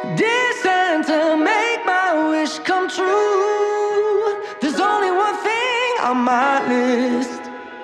Dear Santa, make my wish come true. There's only one thing on my list.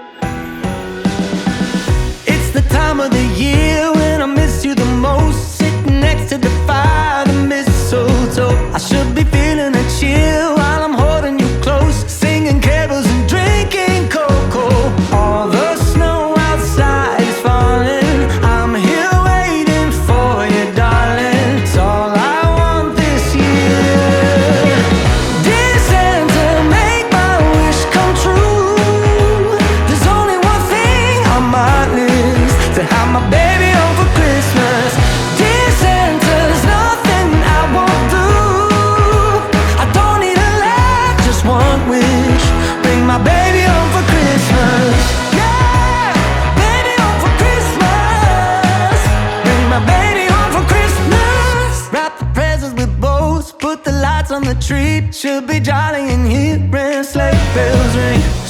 It's the time of the year when I miss you the most. Sitting next to the fire, the mistletoe. I should be feeling a chill while I'm holding you close, singing carols and drinking cocoa. All the snow outside is falling. I'm here waiting for you, darling. It's all I want this year. Dear Santa, make my wish come true. There's only one thing on my list: to have my baby home for Christmas. Dear Santa, there's nothing I won't do. I don't need a lot, just one wish. Bring my baby home for Christmas. Yeah, baby home for Christmas. Bring my baby home for Christmas. Wrap the presents with bows, put the lights on the tree. Should be jolly in here and sleigh bells ring.